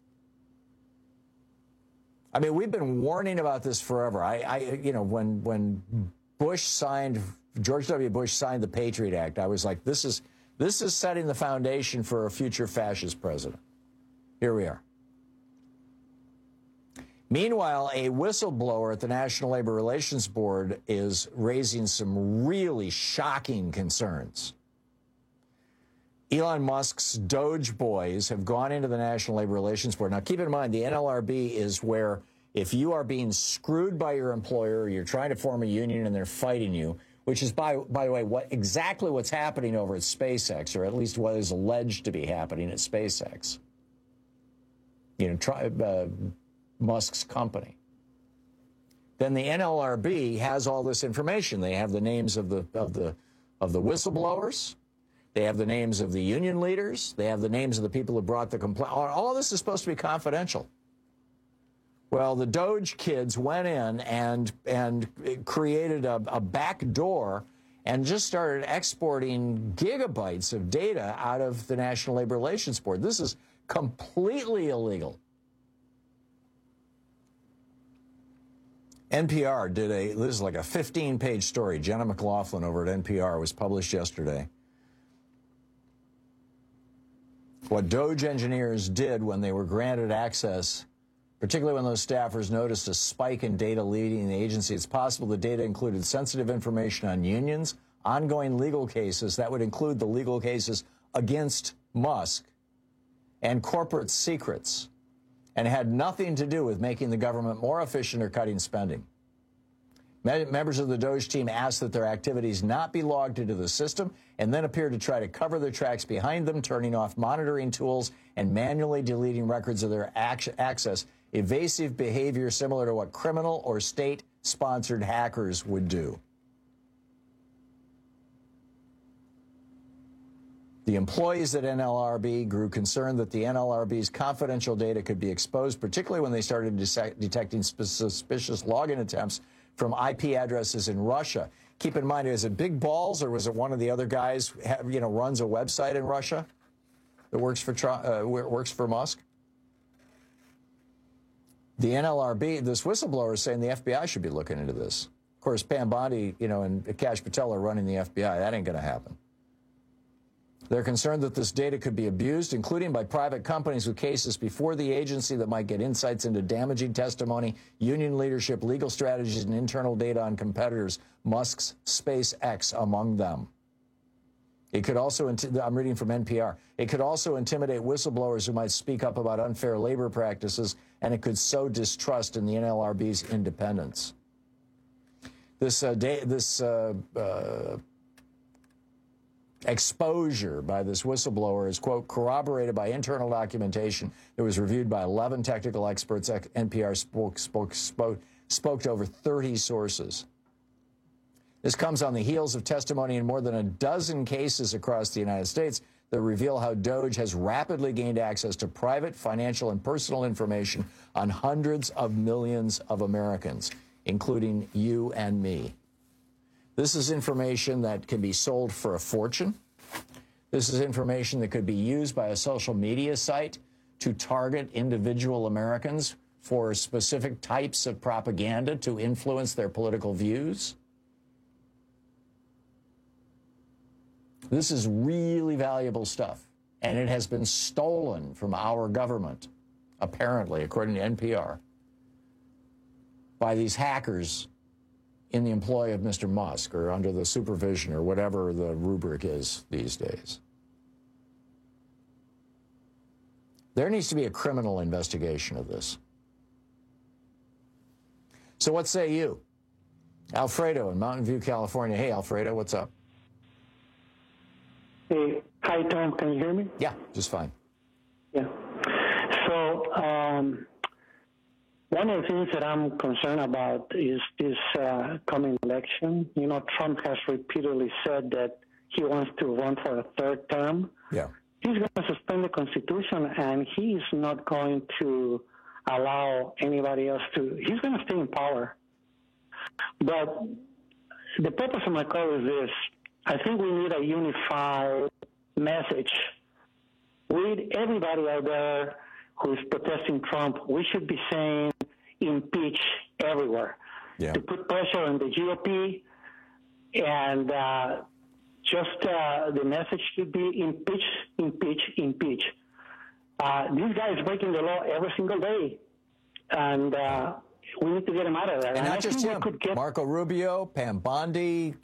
I mean, we've been warning about this forever. When George W. Bush signed the Patriot Act, I was like, this is setting the foundation for a future fascist president. Here we are. Meanwhile, a whistleblower at the National Labor Relations Board is raising some really shocking concerns. Elon Musk's Doge boys have gone into the National Labor Relations Board. Now, keep in mind, the NLRB is where if you are being screwed by your employer, you're trying to form a union and they're fighting you, which is, by the way, exactly what's happening over at SpaceX, or at least what is alleged to be happening at SpaceX. Musk's company. Then the NLRB has all this information. They have the names of the whistleblowers. They have the names of the union leaders. They have the names of the people who brought the complaint. All this is supposed to be confidential. Well, the Doge kids went in and created a back door and just started exporting gigabytes of data out of the National Labor Relations Board. This is completely illegal. NPR did this is like a 15-page story. Jenna McLaughlin over at NPR was published yesterday. What Doge engineers did when they were granted access, particularly when those staffers noticed a spike in data leading the agency. It's possible the data included sensitive information on unions, ongoing legal cases, that would include the legal cases against Musk, and corporate secrets, and had nothing to do with making the government more efficient or cutting spending. Members of the Doge team asked that their activities not be logged into the system and then appeared to try to cover their tracks behind them, turning off monitoring tools and manually deleting records of their access. Evasive behavior similar to what criminal or state state-sponsored hackers would do. The employees at NLRB grew concerned that the NLRB's confidential data could be exposed, particularly when they started detecting suspicious login attempts from IP addresses in Russia. Keep in mind, is it Big Balls or was it one of the other guys who runs a website in Russia that works for Musk? The NLRB, this whistleblower is saying the FBI should be looking into this. Of course, Pam Bondi, and Kash Patel are running the FBI. That ain't going to happen. They're concerned that this data could be abused, including by private companies with cases before the agency that might get insights into damaging testimony, union leadership, legal strategies, and internal data on competitors, Musk's SpaceX among them. It could also, I'm reading from NPR, it could also intimidate whistleblowers who might speak up about unfair labor practices, and it could sow distrust in the NLRB's independence. This exposure by this whistleblower is, quote, corroborated by internal documentation that was reviewed by 11 technical experts. NPR spoke to over 30 sources. This comes on the heels of testimony in more than a dozen cases across the United States that reveal how DOJ has rapidly gained access to private, financial, and personal information on hundreds of millions of Americans, including you and me. This is information that can be sold for a fortune. This is information that could be used by a social media site to target individual Americans for specific types of propaganda to influence their political views. This is really valuable stuff, and it has been stolen from our government, apparently, according to NPR, by these hackers in the employ of Mr. Musk or under the supervision or whatever the rubric is these days. There needs to be a criminal investigation of this. So what say you? Alfredo in Mountain View, California. Hey, Alfredo, what's up? Hey, hi, Tom. Can you hear me? Yeah, just fine. Yeah. So, one of the things that I'm concerned about is this coming election. You know, Trump has repeatedly said that he wants to run for a third term. Yeah. He's going to suspend the Constitution, and he's not going to allow anybody else to. He's going to stay in power. But the purpose of my call is this. I think we need a unified message. Everybody out there who is protesting Trump, we should be saying impeach everywhere to put pressure on the GOP, and the message should be impeach, impeach, impeach. This guy is breaking the law every single day, and we need to get him out of there. And not just him. Marco Rubio, Pam Bondi,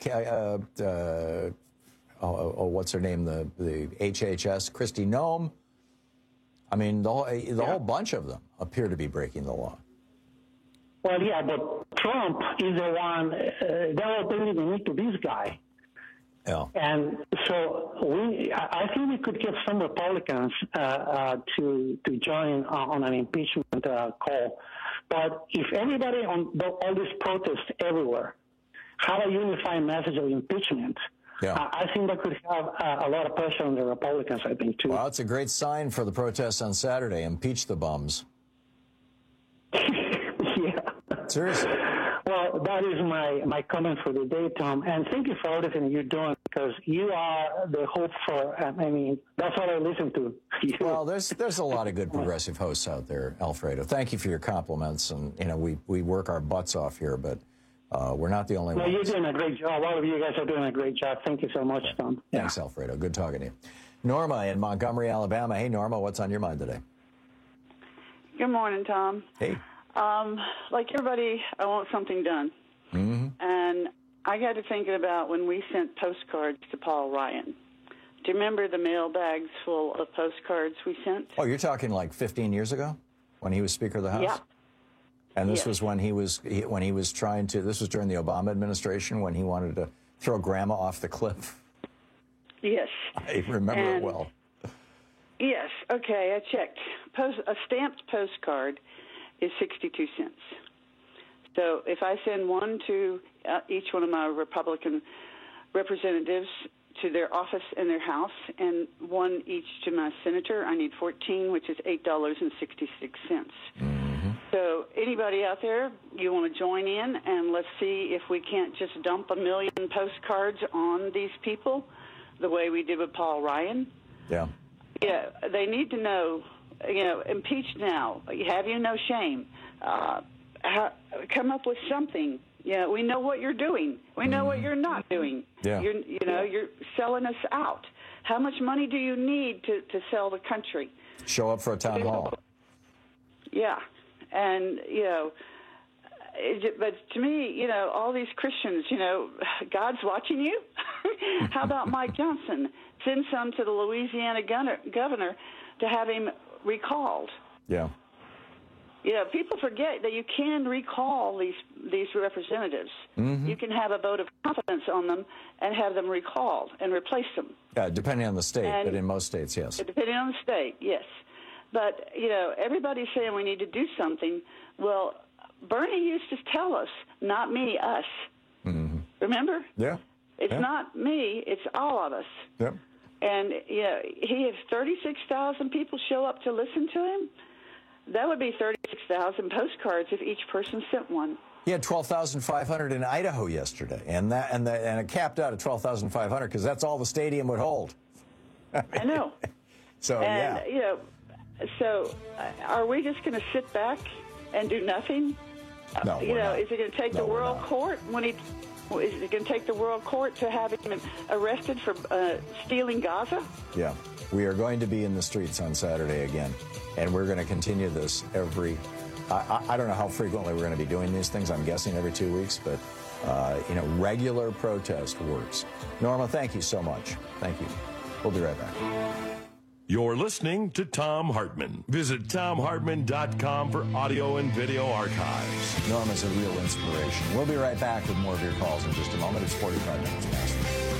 what's her name? The HHS, Kristi Noem. I mean, the whole bunch of them appear to be breaking the law. Well, yeah, but Trump is the one. They're all bringing me to this guy. Yeah. And so I think we could get some Republicans to join on an impeachment call. But if everybody on all these protests everywhere have a unified message of impeachment, I think that could have a lot of pressure on the Republicans, I think, too. Well, it's a great sign for the protests on Saturday. Impeach the bums. Yeah. Seriously. Well, that is my comment for the day, Tom. And thank you for everything you're doing, because you are the hope for, that's what I listen to. Well, there's a lot of good progressive hosts out there, Alfredo. Thank you for your compliments. And, we work our butts off here, but we're not the only ones. You're doing a great job. All of you guys are doing a great job. Thank you so much, Tom. Thanks, Alfredo. Good talking to you. Norma in Montgomery, Alabama. Hey, Norma, what's on your mind today? Good morning, Tom. Hey. Like everybody, I want something done. Mm-hmm. And I got to thinking about when we sent postcards to Paul Ryan. Do you remember the mail bags full of postcards we sent? Oh, you're talking like 15 years ago when he was Speaker of the House? Yeah. And this was when he was trying to, this was during the Obama administration when he wanted to throw grandma off the cliff. Yes. I remember it well. Yes. Okay, I checked. A stamped postcard is 62 cents. So if I send one to each one of my Republican representatives to their office in their house and one each to my senator, I need 14, which is $8.66. So anybody out there, you want to join in, and let's see if we can't just dump 1 million postcards on these people the way we did with Paul Ryan. Yeah. Yeah, they need to know, impeach now. Have you no shame? Come up with something. We know what you're doing. We know what you're not doing. Yeah. You're selling us out. How much money do you need to sell the country? Show up for a town hall. Yeah. And, but to me, all these Christians, God's watching you. How about Mike Johnson? Send some to the Louisiana governor to have him recalled. Yeah. People forget that you can recall these representatives. You can have a vote of confidence on them and have them recalled and replace them. Depending on the state, but in most states, yes. Depending on the state, yes. But, everybody's saying we need to do something. Well, Bernie used to tell us, not me, us. Remember? Yeah. It's not me, it's all of us. Yep. And, he has 36,000 people show up to listen to him. That would be 36,000 postcards if each person sent one. He had 12,500 in Idaho yesterday, and it capped out at 12,500 because that's all the stadium would hold. I know. So, so are we just going to sit back and do nothing? No, is it going to take the world court is it going to take the world court to have him arrested for stealing Gaza? Yeah. We are going to be in the streets on Saturday again, and we're going to continue this I don't know how frequently we're going to be doing these things. I'm guessing every 2 weeks, but, regular protest works. Norma, thank you so much. Thank you. We'll be right back. You're listening to Thom Hartmann. Visit ThomHartmann.com for audio and video archives. Norma's a real inspiration. We'll be right back with more of your calls in just a moment. It's 45 minutes past.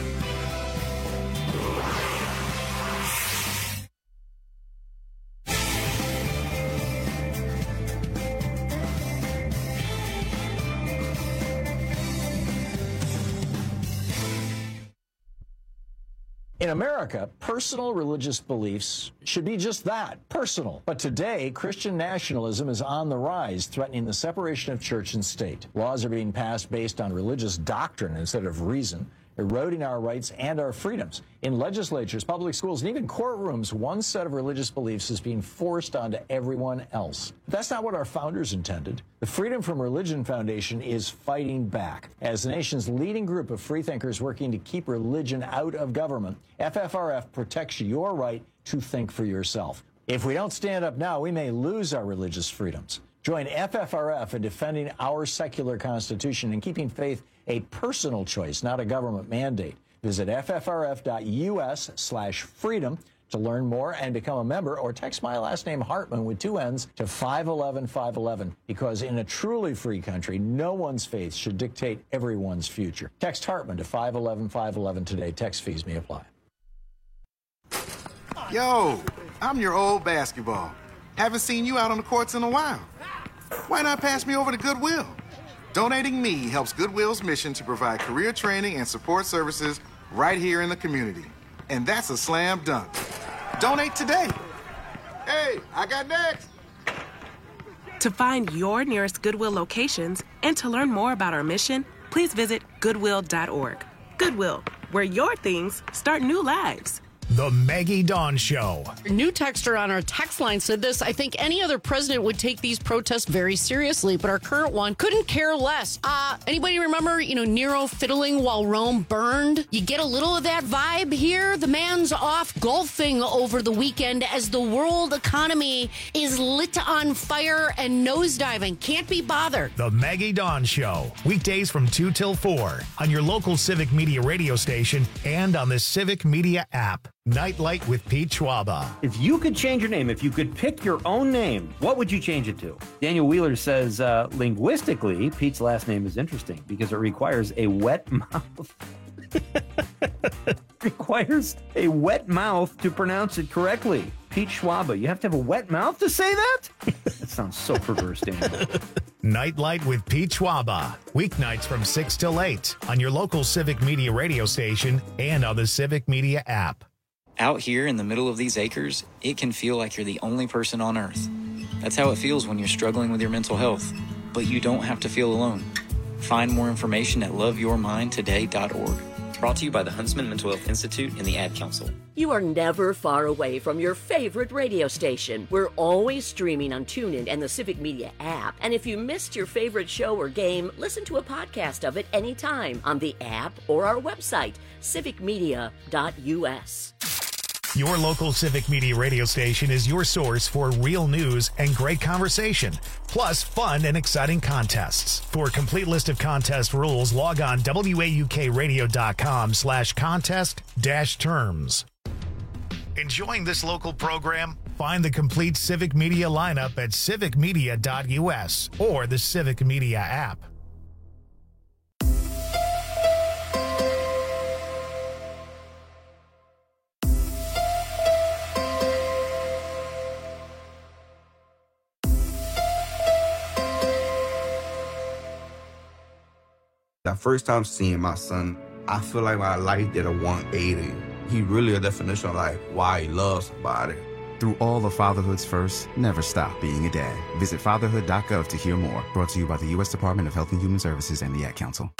In America, personal religious beliefs should be just that, personal. But today, Christian nationalism is on the rise, threatening the separation of church and state. Laws are being passed based on religious doctrine instead of reason, eroding our rights and our freedoms. In legislatures, public schools, and even courtrooms, one set of religious beliefs is being forced onto everyone else. But that's not what our founders intended. The Freedom from Religion Foundation is fighting back. As the nation's leading group of freethinkers working to keep religion out of government, FFRF protects your right to think for yourself. If we don't stand up now, we may lose our religious freedoms. Join FFRF in defending our secular constitution and keeping faith a personal choice, not a government mandate. Visit ffrf.us/freedom to learn more and become a member, or text my last name Hartmann with 2 N's to 511-511. Because in a truly free country, no one's faith should dictate everyone's future. Text Hartmann to 511-511 today. Text fees may apply. Yo, I'm your old basketball. Haven't seen you out on the courts in a while. Why not pass me over to Goodwill? Donating me helps Goodwill's mission to provide career training and support services right here in the community. And that's a slam dunk. Donate today. Hey, I got next. To find your nearest Goodwill locations and to learn more about our mission, please visit Goodwill.org. Goodwill, where your things start new lives. The Maggie Dawn Show. A new texter on our text line said this: I think any other president would take these protests very seriously, but our current one couldn't care less. Anybody remember, Nero fiddling while Rome burned? You get a little of that vibe here? The man's off golfing over the weekend as the world economy is lit on fire and nosediving. Can't be bothered. The Maggie Dawn Show. Weekdays from 2 till 4 on your local Civic Media radio station and on the Civic Media app. Nightlight with Pete Schwaba. If you could change your name, if you could pick your own name, what would you change it to? Daniel Wheeler says, linguistically, Pete's last name is interesting because it requires a wet mouth. Requires a wet mouth to pronounce it correctly. Pete Schwaba, you have to have a wet mouth to say that? That sounds so perverse, Daniel. Nightlight with Pete Schwaba. Weeknights from 6 till 8 on your local Civic Media radio station and on the Civic Media app. Out here in the middle of these acres, it can feel like you're the only person on Earth. That's how it feels when you're struggling with your mental health. But you don't have to feel alone. Find more information at loveyourmindtoday.org. Brought to you by the Huntsman Mental Health Institute and the Ad Council. You are never far away from your favorite radio station. We're always streaming on TuneIn and the Civic Media app. And if you missed your favorite show or game, listen to a podcast of it anytime on the app or our website, civicmedia.us. Your local Civic Media radio station is your source for real news and great conversation, plus fun and exciting contests. For a complete list of contest rules, log on waukradio.com/contest-terms. Enjoying this local program? Find the complete Civic Media lineup at civicmedia.us or the Civic Media app. The first time seeing my son, I feel like my life did a 180. He really a definition of like why he loves somebody. Through all of fatherhood's first, never stop being a dad. Visit fatherhood.gov to hear more. Brought to you by the U.S. Department of Health and Human Services and the Ad Council.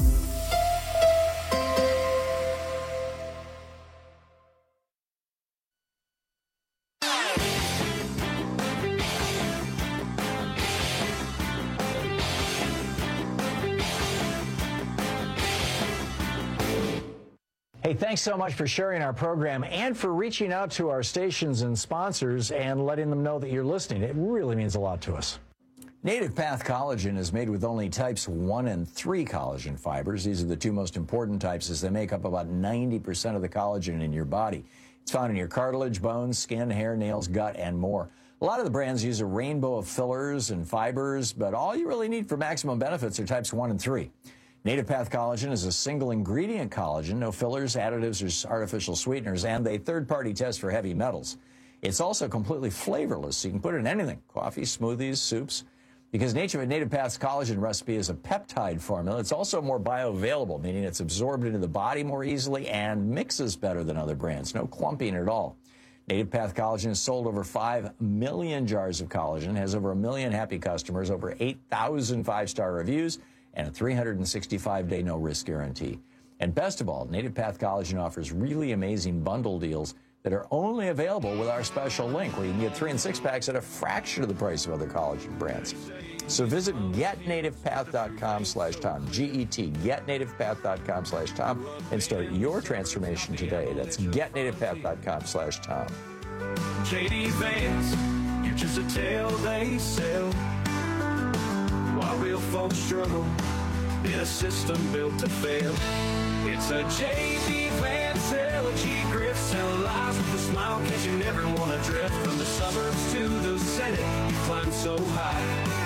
Hey, thanks so much for sharing our program and for reaching out to our stations and sponsors and letting them know that you're listening. It really means a lot to us. Native Path Collagen is made with only types 1 and 3 collagen fibers. These are the two most important types as they make up about 90% of the collagen in your body. It's found in your cartilage, bones, skin, hair, nails, gut, and more. A lot of the brands use a rainbow of fillers and fibers, but all you really need for maximum benefits are types 1 and 3. Native Path Collagen is a single-ingredient collagen, no fillers, additives, or artificial sweeteners, and a third-party test for heavy metals. It's also completely flavorless, so you can put it in anything, coffee, smoothies, soups. Because Native Path's collagen recipe is a peptide formula, it's also more bioavailable, meaning it's absorbed into the body more easily and mixes better than other brands. No clumping at all. Native Path Collagen has sold over 5 million jars of collagen, has over 1 million happy customers, over 8,000 5-star reviews, and a 365-day no-risk guarantee. And best of all, Native Path Collagen offers really amazing bundle deals that are only available with our special link, where you can get 3 and 6 packs at a fraction of the price of other collagen brands. So visit getnativepath.com/Tom, G-E-T, getnativepath.com/Tom, and start your transformation today. That's getnativepath.com/Tom. JD Vance, you're just a tale they sell. While real folks struggle in a system built to fail. It's a J.D. Vance LG Griff, selling lives with a smile, cause you never want to drift. From the suburbs to the Senate, you climb so high.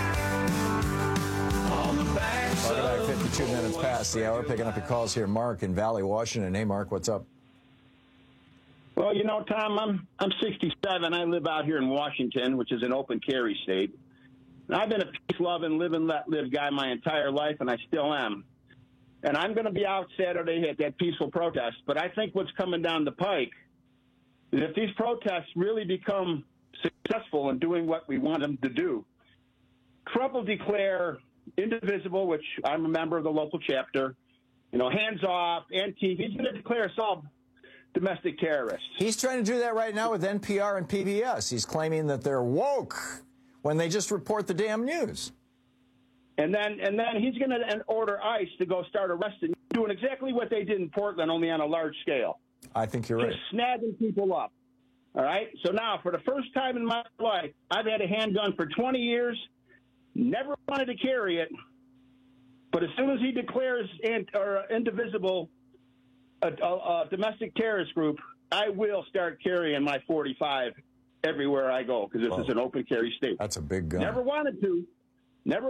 On the backs Welcome back, 52 minutes past the hour. Picking up your calls here. Mark in Valley, Washington. Hey, Mark, what's up? Well, you know, Tom, I'm 67. I live out here in Washington, which is an open carry state. And I've been a peace-loving, live and let live guy my entire life, and I still am. And I'm going to be out Saturday at that peaceful protest. But I think what's coming down the pike is if these protests really become successful in doing what we want them to do, Trump will declare indivisible, which I'm a member of the local chapter, hands off, Antifa. He's going to declare us all domestic terrorists. He trying to do that right now with NPR and PBS. He's claiming that they're woke when they just report the damn news. And then he's going to order ICE to go start arresting, doing exactly what they did in Portland, only on a large scale. I think you're right. Just snagging people up. All right? So now, for the first time in my life, I've had a handgun for 20 years, never wanted to carry it, but as soon as he declares indivisible a domestic terrorist group, I will start carrying my .45 everywhere I go, because this is an open carry state. That's a big gun. Never wanted to. Never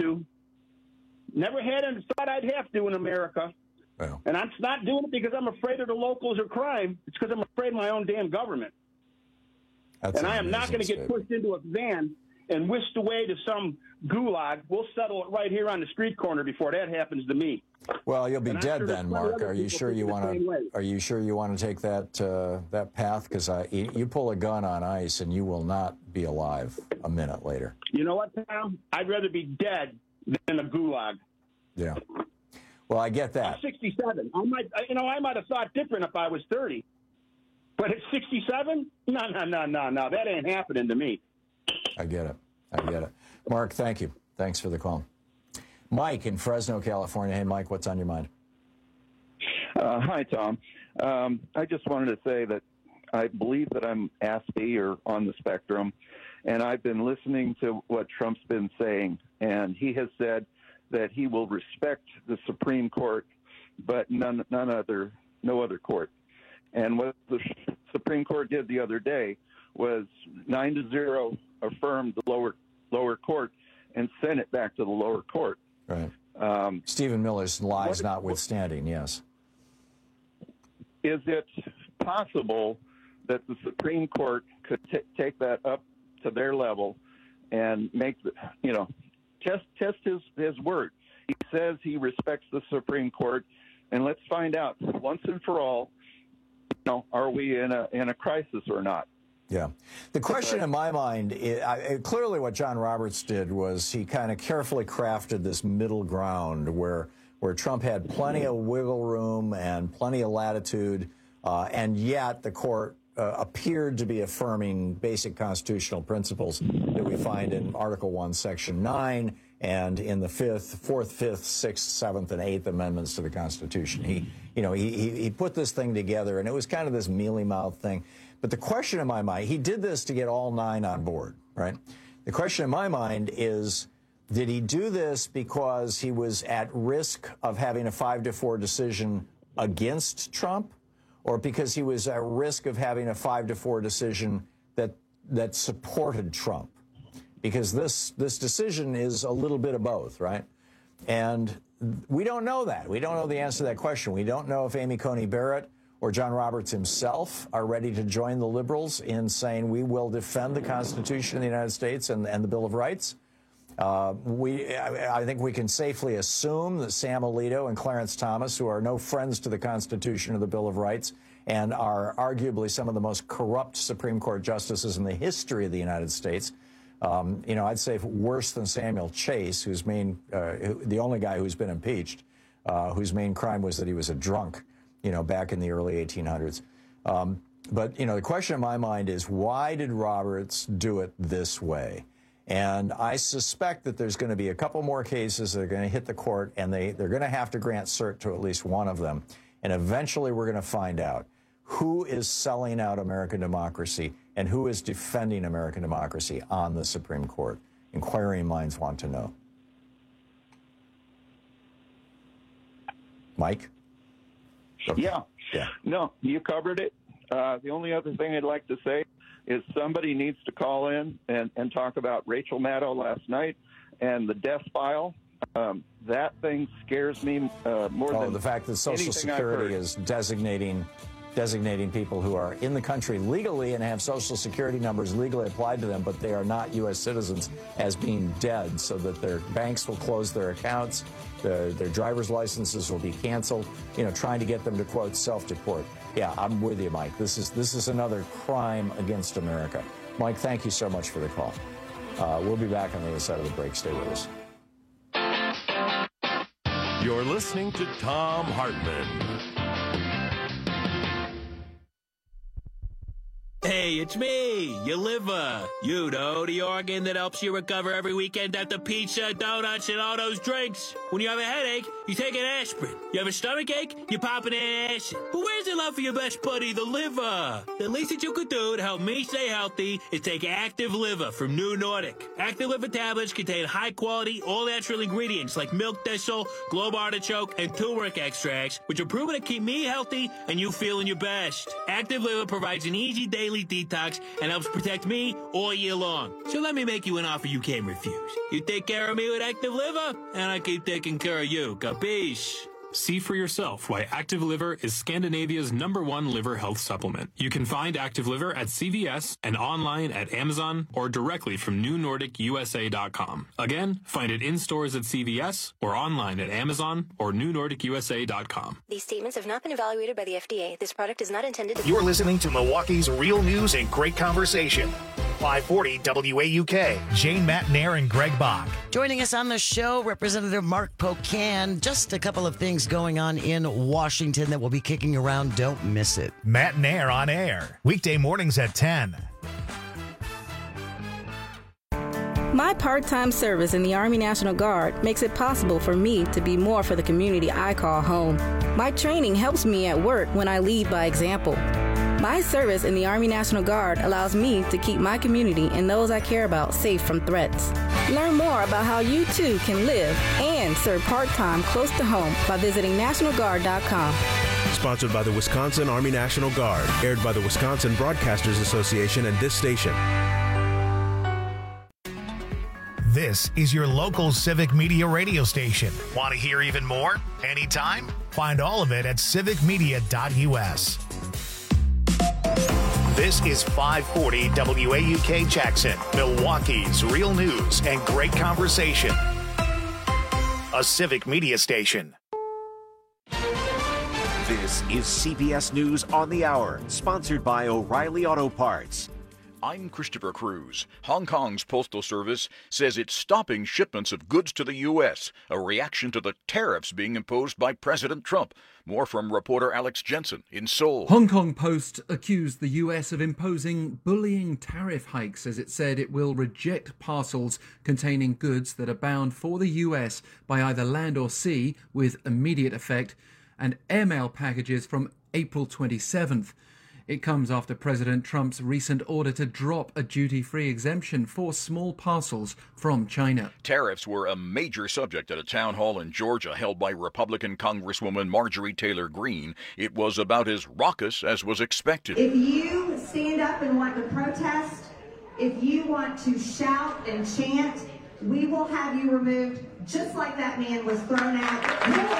had and thought I'd have to in America. Well. And I'm not doing it because I'm afraid of the locals or crime. It's because I'm afraid of my own damn government. And I am not going to get pushed into a van and whisked away to some gulag, we'll settle it right here on the street corner before that happens to me. Well, you'll be And I'm dead sure then, there's plenty Mark. of Are other you people sure you think the want same way. to? Are you sure you want to take that path? Because you pull a gun on ice and you will not be alive a minute later. You know what, Tom? I'd rather be dead than a gulag. Yeah. Well, I get that. I'm 67. I might have thought different if I was 30. But at 67? No. That ain't happening to me. I get it. Mark, thank you. Thanks for the call. Mike in Fresno, California. Hey, Mike, what's on your mind? Hi, Tom. I just wanted to say that I believe that I'm Aspie or on the spectrum, and I've been listening to what Trump's been saying, and he has said that he will respect the Supreme Court, but no other court. And what the Supreme Court did the other day was 9-0 affirmed the lower court and sent it back to the lower court. Right. Stephen Miller's lies notwithstanding, yes. Is it possible that the Supreme Court could take that up to their level and make test his word? He says he respects the Supreme Court, and let's find out once and for all, are we in a crisis or not? Yeah. The question in my mind, clearly what John Roberts did was he kind of carefully crafted this middle ground where Trump had plenty of wiggle room and plenty of latitude, and yet the court appeared to be affirming basic constitutional principles that we find in Article 1, Section 9, and in the 4th, 5th, 6th, 7th, and 8th Amendments to the Constitution. He put this thing together, and it was kind of this mealy-mouthed thing. But the question in my mind, he did this to get all 9 on board, right? The question in my mind is, did he do this because he was at risk of having a 5-4 decision against Trump, or because he was at risk of having a 5-4 decision that supported Trump? Because this decision is a little bit of both, right? And we don't know that. We don't know the answer to that question. We don't know if Amy Coney Barrett or John Roberts himself are ready to join the liberals in saying we will defend the Constitution of the United States and the Bill of Rights. I think we can safely assume that Sam Alito and Clarence Thomas, who are no friends to the Constitution or the Bill of Rights and are arguably some of the most corrupt Supreme Court justices in the history of the United States, I'd say worse than Samuel Chase, whose the only guy who's been impeached, whose main crime was that he was a drunk, back in the early 1800s. But the question in my mind is, why did Roberts do it this way? And I suspect that there's going to be a couple more cases that are going to hit the court, and they're going to have to grant cert to at least one of them. And eventually we're going to find out who is selling out American democracy and who is defending American democracy on the Supreme Court. Inquiring minds want to know. Mike? Yeah. No, you covered it. The only other thing I'd like to say is somebody needs to call in and talk about Rachel Maddow last night and the death file. That thing scares me more than the fact that Social Security is designating people who are in the country legally and have Social Security numbers legally applied to them, but they are not U.S. citizens, as being dead, so that their banks will close their accounts, their driver's licenses will be canceled, trying to get them to, quote, self-deport. Yeah, I'm with you, Mike. This is another crime against America. Mike, thank you so much for the call. We'll be back on the other side of the break. Stay with us. You're listening to Thom Hartmann. Hey, it's me, your liver. You know, the organ that helps you recover every weekend after pizza, donuts, and all those drinks. When you have a headache, you take an aspirin. You have a stomachache, you pop an acid. But where's the love for your best buddy, the liver? The least that you could do to help me stay healthy is take Active Liver from New Nordic. Active Liver tablets contain high-quality, all-natural ingredients like milk thistle, globe artichoke, and turmeric extracts, which are proven to keep me healthy and you feeling your best. Active Liver provides an easy daily detox and helps protect me all year long. So let me make you an offer you can't refuse. You take care of me with Active Liver, and I keep taking care of you. Capiche? See for yourself why Active Liver is Scandinavia's #1 liver health supplement. You can find Active Liver at CVS and online at Amazon or directly from NewNordicUSA.com. Again, find it in stores at CVS or online at Amazon or NewNordicUSA.com. These statements have not been evaluated by the FDA. This product is not intended to... You're listening to Milwaukee's Real News and Great Conversation. 540 WAUK. Jane Matnair and Greg Bach. Joining us on the show, Representative Mark Pocan. Just a couple of things going on in Washington that will be kicking around. Don't miss it. Matnair on air. Weekday mornings at 10. My part-time service in the Army National Guard makes it possible for me to be more for the community I call home. My training helps me at work when I lead by example. My service in the Army National Guard allows me to keep my community and those I care about safe from threats. Learn more about how you too can live and serve part-time close to home by visiting NationalGuard.com. Sponsored by the Wisconsin Army National Guard. Aired by the Wisconsin Broadcasters Association and this station. This is your local Civic Media radio station. Want to hear even more? Anytime? Find all of it at civicmedia.us. This is 540 WAUK Jackson, Milwaukee's Real News and Great Conversation. A Civic Media station. This is CBS News on the Hour, sponsored by O'Reilly Auto Parts. I'm Christopher Cruz. Hong Kong's postal service says it's stopping shipments of goods to the U.S., a reaction to the tariffs being imposed by President Trump. More from reporter Alex Jensen in Seoul. Hong Kong Post accused the U.S. of imposing bullying tariff hikes as it said it will reject parcels containing goods that are bound for the U.S. by either land or sea with immediate effect, and airmail packages from April 27th. It comes after President Trump's recent order to drop a duty-free exemption for small parcels from China. Tariffs were a major subject at a town hall in Georgia held by Republican Congresswoman Marjorie Taylor Greene. It was about as raucous as was expected. If you stand up and want to protest, if you want to shout and chant, we will have you removed just like that man was thrown out.